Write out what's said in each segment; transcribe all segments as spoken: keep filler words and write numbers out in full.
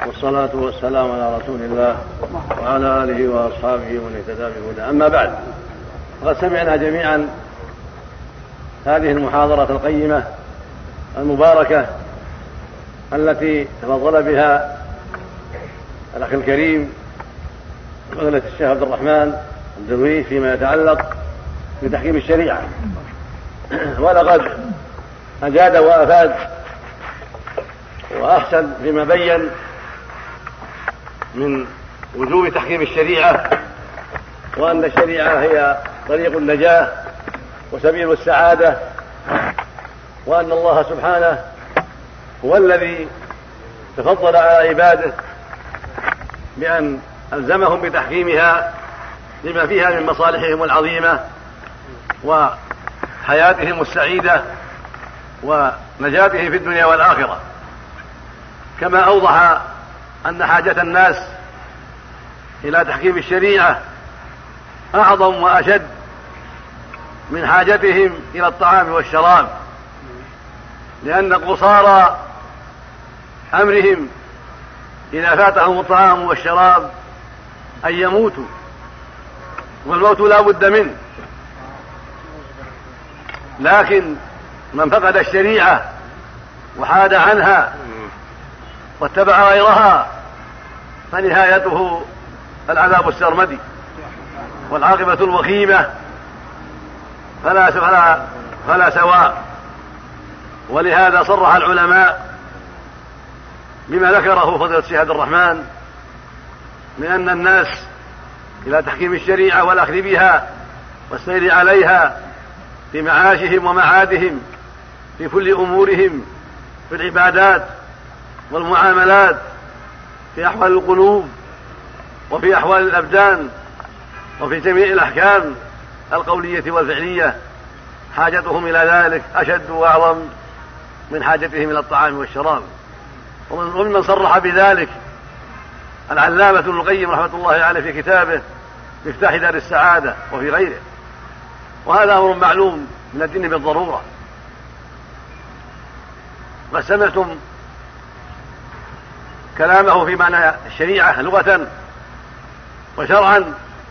والصلاة والسلام على رسول الله وعلى آله وأصحابه ومن اهتدى بهداه. أما بعد، فقد سمعنا جميعا هذه المحاضرة القيمة المباركة التي تفضل بها الأخ الكريم فضيلة الشيخ عبد الرحمن الدرويش فيما يتعلق بتحكيم الشريعة، ولقد أجاد وأفاد وأحسن فيما بين من وجوب تحكيم الشريعة، وأن الشريعة هي طريق النجاة وسبيل السعادة، وأن الله سبحانه هو الذي تفضل على عباده بأن ألزمهم بتحكيمها لما فيها من مصالحهم العظيمة وحياتهم السعيدة ونجاتهم في الدنيا والآخرة، كما أوضح أن حاجة الناس إلى تحكيم الشريعة أعظم وأشد من حاجتهم إلى الطعام والشراب، لأن قصارى أمرهم إذا فاتهم الطعام والشراب أن يموتوا، والموت لا بد منه. لكن من فقد الشريعة وحاد عنها واتبع غيرها فنهايته العذاب السرمدي والعاقبة الوخيمة، فلا فلا فلا سواء. ولهذا صرح العلماء بما ذكره فضيلة الشيخ عبد الرحمن من أن الناس إلى تحكيم الشريعة والأخذ بها والسير عليها في معاشهم ومعادهم في كل أمورهم، في العبادات والمعاملات، في أحوال القلوب وفي أحوال الأبدان وفي جميع الأحكام القولية والفعلية، حاجتهم إلى ذلك أشد وأعظم من حاجتهم إلى الطعام والشراب. ومن صرح بذلك العلامة ابن القيم رحمة الله عليه في كتابه مفتاح دار السعادة وفي غيره، وهذا أمر معلوم من الدين بالضرورة. وسمعتم كلامه في معنى الشريعة لغة وشرعا،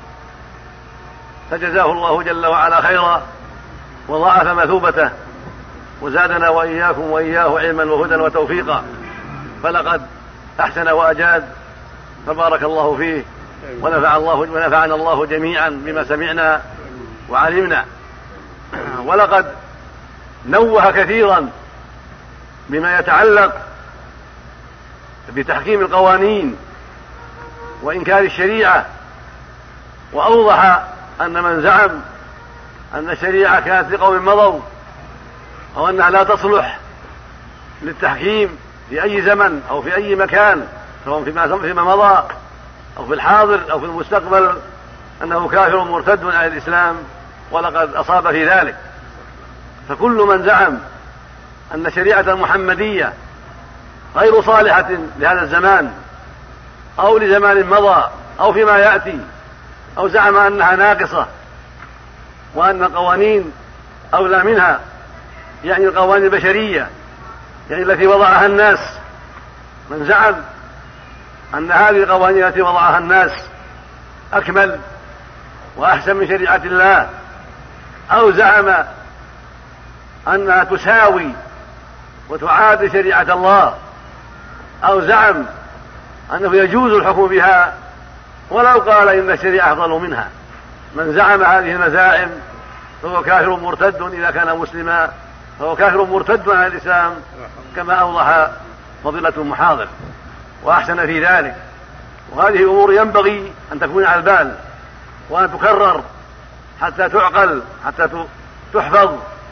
فجزاه الله جل وعلا خيرا وضاعف مثوبته وزادنا وإياكم وإياه علما وهدى وتوفيقا، فلقد أحسن وأجاد فبارك الله فيه، ونفع الله ونفعنا الله جميعا بما سمعنا وعلمنا. ولقد نوه كثيرا بما يتعلق بتحكيم القوانين وإنكار الشريعة، وأوضح أن من زعم أن الشريعة كانت لقوم مضوا أو أنها لا تصلح للتحكيم في أي زمن أو في أي مكان، سواء فيما فيما مضى أو في الحاضر أو في المستقبل، أنه كافر مرتد عن الإسلام، ولقد أصاب في ذلك. فكل من زعم أن الشريعة المحمدية غير صالحة لهذا الزمان أو لزمان مضى أو فيما يأتي، أو زعم أنها ناقصة وأن القوانين أولى منها، يعني القوانين البشرية، يعني التي وضعها الناس، من زعم أن هذه القوانين التي وضعها الناس أكمل وأحسن من شريعة الله، أو زعم أنها تساوي وتعادل شريعة الله، أو زعم أنه يجوز الحكم بها ولو قال إن الشريعة أفضل منها. من زعم هذه المزاعم فهو كافر مرتد، إذا كان مسلما فهو كافر مرتد عن الإسلام، كما أوضح فضيلة المحاضر وأحسن في ذلك. وهذه أمور ينبغي أن تكون على البال وأن تكرر حتى تعقل، حتى تحفظ.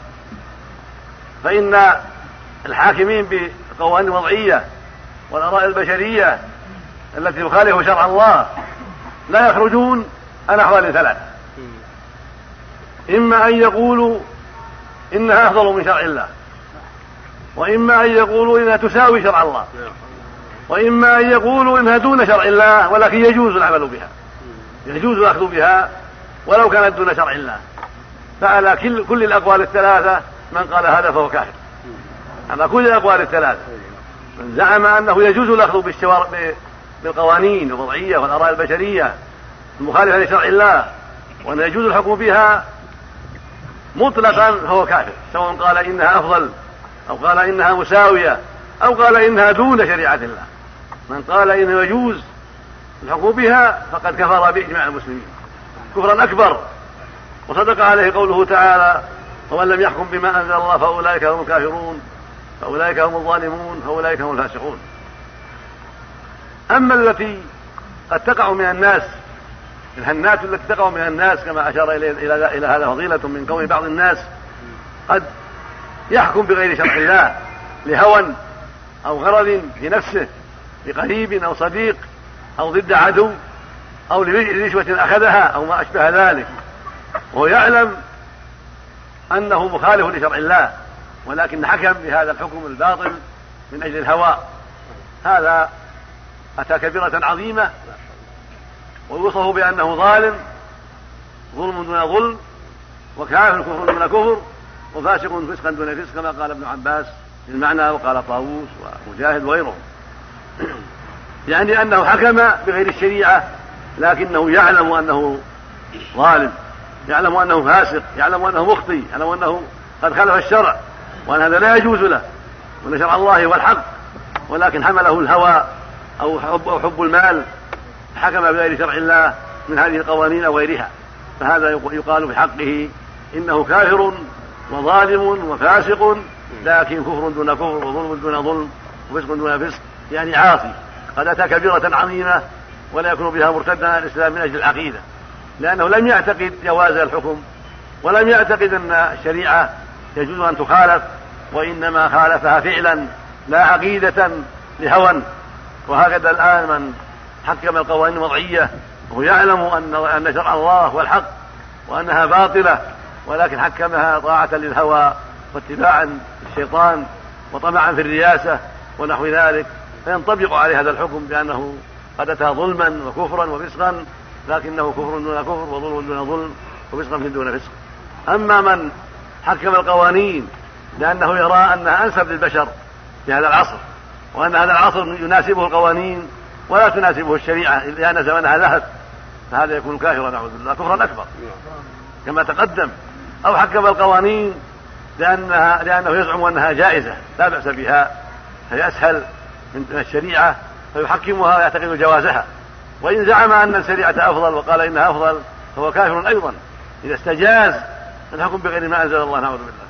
فإن الحاكمين بالقوانين الوضعية والآراء البشرية التي تخالف شرع الله لا يخرجون عن أحوال ثلاث: إما أن يقولوا إنها أفضل من شرع الله، وإما أن يقولوا إنها تساوي شرع الله، وإما أن يقولوا إنها دون شرع الله ولكن يجوز العمل بها، يجوز الأخذ بها ولو كانت دون شرع الله. فعلى كل, كل الأقوال الثلاثة من قال هذا فهو كافر، على كل الأقوال الثلاثة، من زعم أنه يجوز الأخذ بالقوانين الوضعية والآراء البشرية المخالفة لشرع الله وأن يجوز الحكم بها مطلقا فهو كافر، سواء قال إنها أفضل أو قال إنها مساوية أو قال إنها دون شريعة الله. من قال إنه يجوز الحكم بها فقد كفر بإجماع المسلمين كفرا أكبر، وصدق عليه قوله تعالى: ومن لم يحكم بما أنزل الله فأولئك هم الكافرون فأولئك هم الظالمون فأولئك هم الفاسقون. أما التي قد تقع من الناس، الهنات التي تقع من الناس كما أشار إلى هذا فضيلة من قول بعض الناس قد يحكم بغير شرع الله لهوى أو غرض في نفسه لقريب أو صديق أو ضد عدو أو لرشوة أخذها أو ما أشبه ذلك، وهو يعلم أنه مخالف لشرع الله ولكن حكم بهذا الحكم الباطل من أجل الهوى. هذا أتى كبيرة عظيمة ويوصف بأنه ظالم، ظلم دون ظلم، وكافر كفر دون كفر، وفاسق فسقا دون فسق كما قال ابن عباس في المعنى وقال طاووس ومجاهد وغيرهم. يعني أنه حكم بغير الشريعة لكنه يعلم أنه ظالم، يعلم أنه فاسق، يعلم أنه مخطئ، يعلم أنه قد خالف الشرع وأن هذا لا يجوز له وأن شرع الله هو الحق، ولكن حمله الهوى أو حب, أو حب المال حكم بغير شرع الله من هذه القوانين وغيرها، فهذا يقال في حقه إنه كافر وظالم وفاسق، لكن كفر دون كفر وظلم دون ظلم وفسق دون فسق، يعني عاصي قد أتى كبيرة عظيمة ولا يكون بها مرتدا عن الإسلام من أجل العقيدة، لأنه لم يعتقد جواز الحكم ولم يعتقد أن الشريعة يجوز أن تخالف، وإنما خالفها فعلا لا عقيدة لهوى. وهكذا الآن من حكم القوانين الوضعية وهو يعلم أن شرع الله هو الحق وأنها باطلة، ولكن حكمها طاعة للهوى واتباعا الشيطان وطمعا في الرياسة ونحو ذلك، فينطبق عليه هذا الحكم بأنه قد أتى ظلما وكفرا وفسقا، لكنه كفر دون كفر وظلم دون ظلم وفسقا دون فسق. أما من حكم القوانين لأنه يرى أنها أنسب للبشر في هذا العصر وأن هذا العصر يناسبه القوانين ولا تناسبه الشريعة لأن زمنها ذهب، فهذا يكون كافرا نعوذ بالله كفرا أكبر كما تقدم. أو حكم القوانين لأنها لأنه يزعم أنها جائزة لا بأس بها، هي أسهل من الشريعة فيحكمها ويعتقد جوازها، وإن زعم أن الشريعة أفضل وقال إنها أفضل فهو كافر أيضا إذا استجاز الحكم بغير ما أنزل الله نعوذ بالله.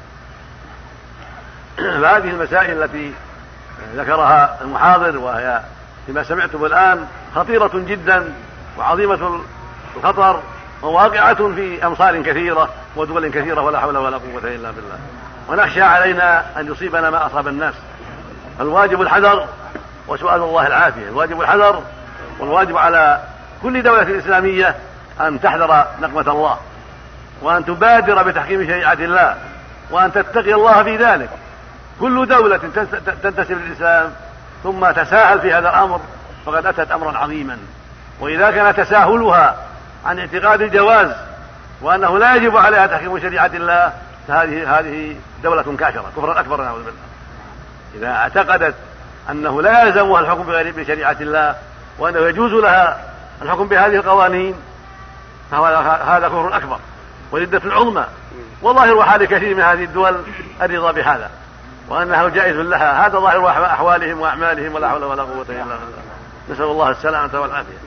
فهذه المسائل التي ذكرها المحاضر وهي لما سمعتم الآن خطيرة جدا وعظيمة الخطر وواقعة في أمصار كثيرة ودول كثيرة ولا حول ولا قوة إلا بالله، ونخشى علينا أن يصيبنا ما أصاب الناس. الواجب الحذر وسؤال الله العافية، الواجب الحذر، والواجب على كل دولة إسلامية أن تحذر نقمة الله وأن تبادر بتحكيم شريعة الله وأن تتقي الله في ذلك. كل دولة تنتسب للإسلام ثم تساهل في هذا الأمر فقد أتت أمرا عظيما، وإذا كان تساهلها عن اعتقاد الجواز وأنه لا يجب عليها تحكيم شريعة الله فهذه هذه دولة كافرة كفرا أكبر نعوذ بالله. إذا اعتقدت أنه لا يلزمها الحكم بغير بشريعة الله وأنه يجوز لها الحكم بهذه القوانين فهذا كفر أكبر وردة عظمى، وظاهر حال كثير من هذه الدول الرضا بهذا وأنه جائز لها، هذا ظاهر أحوالهم وأعمالهم ولا حول ولا قوة إلا بالله، نسأل الله السلامة والعافية.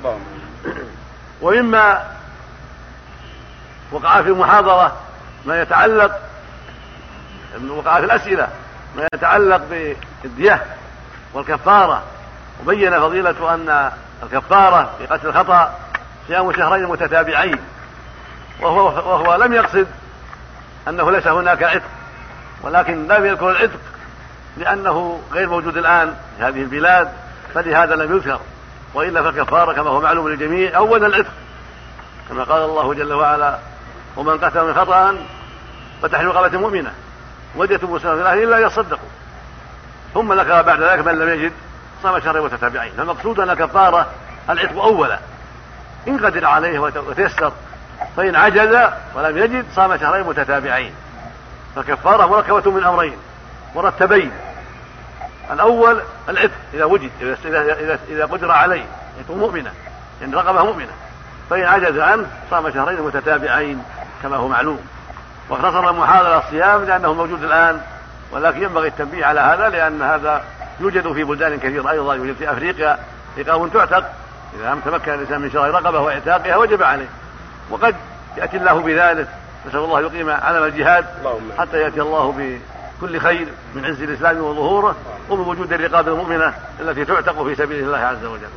ومما وقع في المحاضرة ما يتعلق وقع في الأسئلة ما يتعلق بالدية والكفارة، وبين فضيلة أن الكفارة في قتل الخطأ صيام شهرين متتابعين، وهو, وهو لم يقصد أنه ليس هناك عتق، ولكن لم يذكر العتق لأنه غير موجود الآن في هذه البلاد فلهذا لم يذكر، وإلا فالكفارة كما هو معلوم للجميع أولا العتق كما قال الله جل وعلا: ومن قتل من خطأ فتحرير رقبة مؤمنة ودية مسلمة في الأهل إلا يصدقوا، ثم ذكر بعد ذلك من لم يجد صام شهرين متتابعين. فالمقصود أن الكفارة العتق أولا إن قدر عليه وتيسر، فإن عجز ولم يجد صام شهرين متتابعين. فالكفارة مركبة من أمرين مرتبين: الأول العتق إذا وجد، إذا, إذا, إذا قدر عليه يكون مؤمنة، يعني رقبة مؤمنة، فإن عجز عنه صام شهرين متتابعين كما هو معلوم. واختصر المحاضرة الصيام لأنه موجود الآن، ولكن ينبغي التنبيه على هذا لأن هذا يوجد في بلدان كثيرة أيضا، يوجد في أفريقيا رقاب تعتق، إذا لم تمكن الإنسان من شراء رقبة واعتاقها وجب عليه، وقد يأتي الله بذلك، نسأل الله يقيم علم الجهاد حتى يأتي الله بكل خير من عز الإسلام وظهوره وبوجود الرقاب المؤمنة التي تعتق في سبيل الله عز وجل.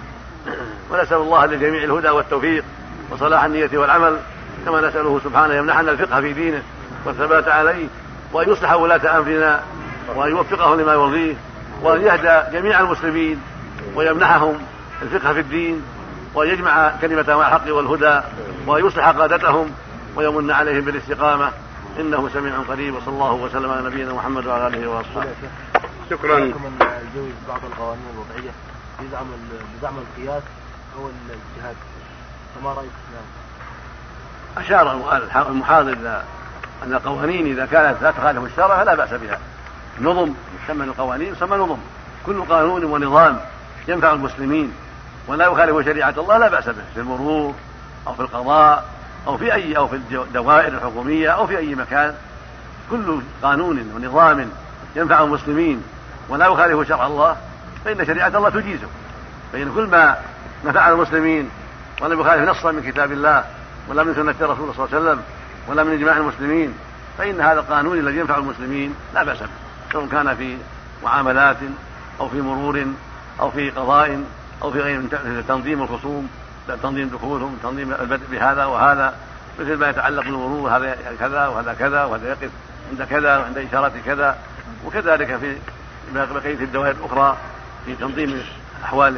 ونسأل الله للجميع الهدى والتوفيق وصلاح النية والعمل، كما نسأله سبحانه يمنحنا الفقه في دينه والثبات عليه، وأن يصلح ولاة أمرنا وأن يوفقهم لما يرضيه، وأن يهدى جميع المسلمين ويمنحهم الفقه في الدين، وأن يجمع كلمة مع الحق والهدى، وأن يصلح قادتهم ويمن عليهم بالاستقامة، إنه سميع قريب. وصلى الله وسلم على نبينا محمد وعلى آله وأصحابه. شكرا. الجوز بعض القوانين الوضعية بزعم بزعم القياس أو الجهاد، فما رأيك في هذا؟ أشار المحاضر أن القوانين إذا كانت لا تخالف الشرع فلا بأس بها. نظم يسمى القوانين يسمى نظم، كل قانون ونظام ينفع المسلمين ولا يخالف شريعة الله لا بأس به، في المرور أو في القضاء أو في أي أو في الدوائر الحكومية أو في أي مكان، كل قانون ونظام ينفع المسلمين ولا يخالف شرع الله فإن شريعة الله تجيزه. فإن كل ما نفع المسلمين ولم يخالف نصا من كتاب الله ولا من سنة الرسول صلى الله عليه وسلم ولا من إجماع المسلمين فإن هذا القانون الذي ينفع المسلمين لا بأس به، سواء كان في معاملات أو في مرور أو في قضاء أو في غير تنظيم الخصوم، تنظيم دخولهم، تنظيم البدء بهذا وهذا، مثل ما يتعلق بالمرور، هذا كذا وهذا كذا وهذا يقف عند كذا وعند إشارات كذا، وكذلك في بقية الدوائر الأخرى في تنظيم أحوال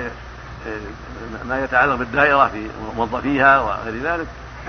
ما يتعلق بالدائرة في موظفيها وغير ذلك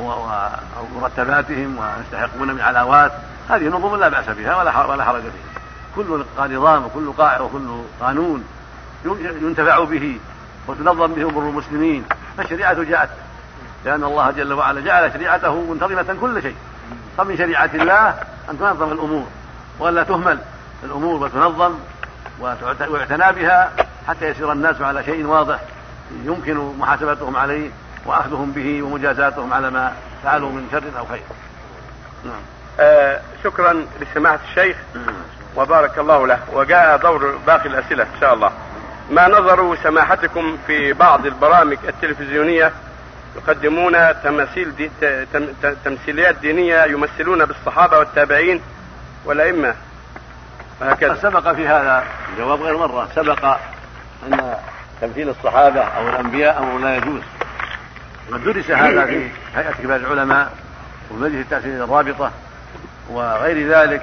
ومرتباتهم ويستحقون من علاوات، هذه نظم لا بأس بها ولا حرج فيها. كل نظام وكل قاعدة وكل قانون ينتفع به وتنظم به أمور المسلمين فالشريعة جاءت، لأن الله جل وعلا جعل شريعته منتظمة كل شيء، فمن شريعة الله أن تنظم الأمور ولا تهمل الأمور وتنظم ويعتنى بها حتى يسير الناس على شيء واضح يمكن محاسبتهم عليه وأخذهم به ومجازاتهم على ما فعلوا من شر أو خير. نعم. آه شكرا لسماحة الشيخ وبارك الله له. وجاء دور باقي الأسئلة إن شاء الله. ما نظر سماحتكم في بعض البرامج التلفزيونية يقدمون تماثيل دي تمثيليات دينية يمثلون بالصحابة والتابعين والأئمة وهكذا؟ سبق في هذا جواب غير مرة، سبق أن تمثيل الصحابة أو الأنبياء أمر لا يجوز، قد درس هذا في هيئة كبار العلماء ومجلس التأسيس الرابطة وغير ذلك،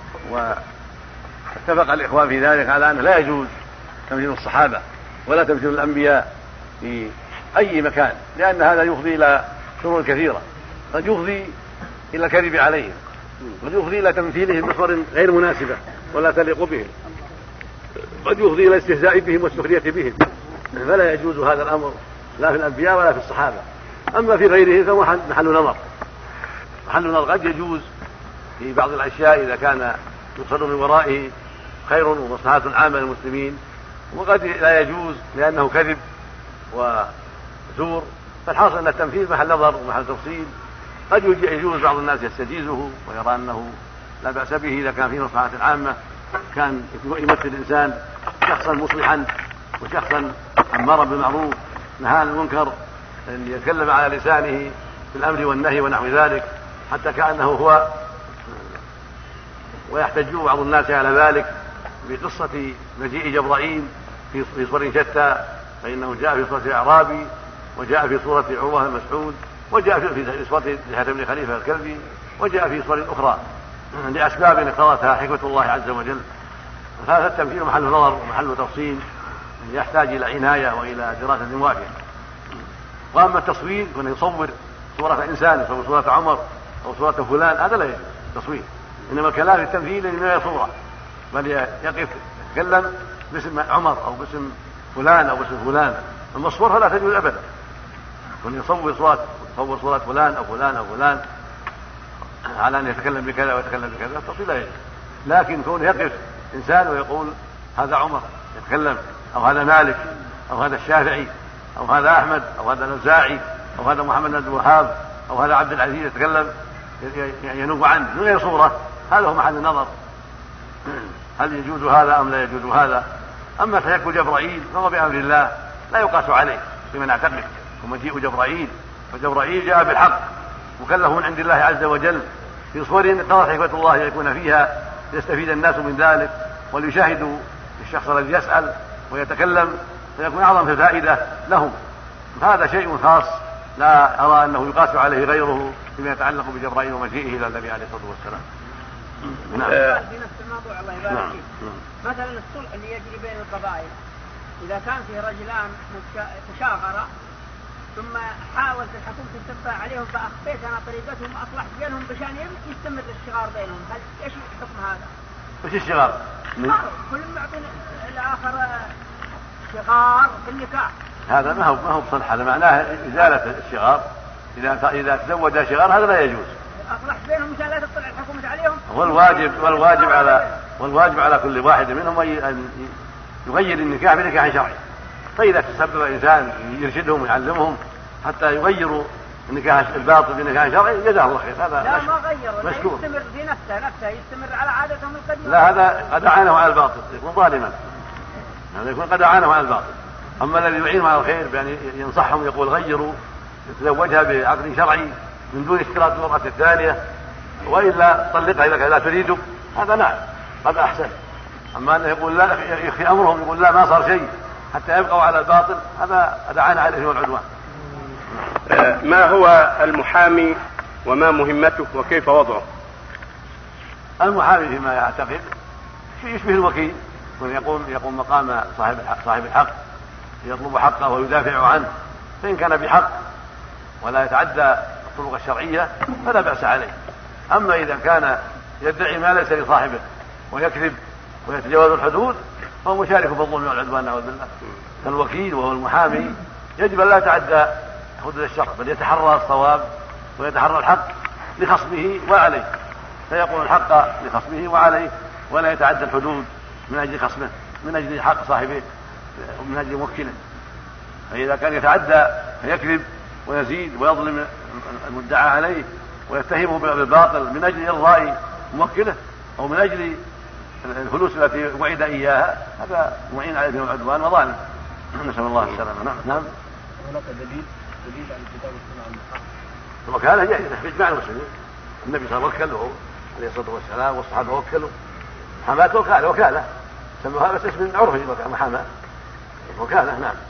واتفق الإخوان في ذلك على أنه لا يجوز تمثيل الصحابة ولا تمثيل الأنبياء في أي مكان، لأن هذا يفضي إلى شرور كثيرة، قد يفضي إلى الكذب عليهم، قد يفضي إلى تمثيلهم بصور غير مناسبة ولا تليق بهم، قد يفضي إلى الاستهزاء بهم والسخرية بهم، فلا يجوز هذا الأمر لا في الأنبياء ولا في الصحابة. أما في غيره فهو محل نظر، محل نظر قد يجوز في بعض الأشياء إذا كان يقصد من ورائه خير ومصلحة عامة للمسلمين، وقد لا يجوز لأنه كذب وزور. فالحاصل أن التمثيل محل نظر ومحل تفصيل، قد يجوز بعض الناس يستجيزه ويرى أنه لا بأس به إذا كان فيه مصلحة عامة، كان يمثل الإنسان شخصا مصلحا وشخصا أمارا بالمعروف نهى عن المنكر، أن يتكلم على لسانه في الأمر والنهي ونحو ذلك حتى كأنه هو، ويحتج بعض الناس على ذلك بقصة مجيء جبرائيل في صور شتى، فإنه جاء في صورة الأعرابي وجاء في صورة عروة بن مسعود وجاء في صورة دحية بن خليفة الكلبي وجاء في صور أخرى لأسباب اقتضتها حكمة الله عز وجل. هذا التمثيل محل نظر ومحل تفصيل يحتاج إلى عناية وإلى دراسة وافية. وأما التصوير كونه يصور صورة إنسان، يصور صورة عمر أو صورة فلان، هذا لا يجوز تصوير، إنما كلام التمثيل لما يصوره، بل يقف يتكلم باسم عمر أو باسم فلان أو باسم فلان، أما الصورة لا تجوز أبدا، كونه يصور صورة يصور صورة فلان أو فلان أو فلان على أن يتكلم بكذا ويتكلم بكذا، التصوير لا يجوز. لكن كونه يقف إنسان ويقول هذا عمر يتكلم، أو هذا مالك، أو هذا الشافعي، أو هذا أحمد، أو هذا الأوزاعي، أو هذا محمد بن عبد الوهاب، أو هذا عبد العزيز يتكلم ينوب عنه من غير صورة، هذا هو محل النظر، هل يجوز هذا أم لا يجوز هذا. أما تشكل جبرائيل فهو بأمر الله لا يقاس عليه فيما نعتقد، ومجيء جبرائيل فجبرائيل جاء بالحق مكلف من عند الله عز وجل في صور اقتضت حكمة الله يكون فيها ليستفيد الناس من ذلك وليشاهدوا الشخص الذي يسأل ويتكلم فيكون أعظم الفائدة لهم. هذا شيء خاص لا أرى أنه يقاس عليه غيره فيما يتعلق بجبرائيل ومجيئه إلى النبي عليه الصلاة والسلام. نعم. في نفس الموضوع الله يبارك فيك. مثلا الصلح اللي يجري بين القبائل إذا كان فيه رجلان تشاغرا ثم حاولت الحكومة تتبع عليهم فأخفيت أنا طريقتهم وأصلحت بينهم بشان يستمر الشغار بينهم، هل إيش حكم هذا؟ وش الشغار؟ كل معطي الآخر شغار في النكاح. هذا ما هو ما هو بصلح، هذا معناه إزالة الشغار. إذا إذا تزوج شغار هذا لا يجوز. أصلحت بينهم مشان لا تطلع الحكومة عليهم. والواجب والواجب على والواجب على كل واحد منهم أن يغير النكاح بنكاح شرعي. فإذا تسبب إنسان يرشدهم ويعلمهم حتى يغيروا النكاح الباطل بنكاح شرعي جزاه الله خير. هذا لا ما غيروا، يستمر في نفسه نفسه يستمر على عادتهم القديمة. لا هذا قد أعانه على الباطل يكون ظالما، هذا يكون قد أعانه على الباطل. أما الذي يعينهم على الخير بأن ينصحهم يقول غيروا يتزوجها بعقد شرعي من دون اشتراط المرأة الثانية وإلا طلقها إذا كان لا تريده، هذا نعم قد أحسن. أما أنه يقول لا يخفي أمرهم يقول لا ما صار شيء حتى يبقوا على الباطل، هذا أدعانا عليه والعدوان. ما هو المحامي وما مهمته وكيف وضعه؟ المحامي فيما يعتقد يشبه الوكيل، ويقوم يقوم مقام صاحب الحق, صاحب الحق يطلب حقه ويدافع عنه، فإن كان بحق ولا يتعدى الطرق الشرعية فلا بأس عليه. أما إذا كان يدعي ما ليس لصاحبه ويكذب ويتجاوز الحدود فهو مشارك في الظلم والعدوان نعوذ بالله. فالوكيل وهو المحامي يجب أن لا يتعدى حدود الشرع بل يتحرى الصواب ويتحرى الحق لخصمه وعليه، فيقول الحق لخصمه وعليه ولا يتعدى الحدود من أجل خصمه من أجل حق صاحبه ومن أجل موكله. فإذا كان يتعدى فيكذب ويزيد ويظلم المدعى عليه ويتهمه بالباطل من أجل إرضاء موكله أو من أجل الفلوس التي وعد إياها، هذا معين عليه العدوان وظالم. نسأل الله السلامة. نعم. نعم. هناك دليل دليل على الكتاب والسنة عن الحق. الوكالة هي إجماع المسلمين، النبي صلى الله عليه وسلم وكله عليه الصلاة والسلام والصحابة وكلوا. محاماة وكالة وكالة سموها بس اسم عرفي محاماة وكالة. نعم.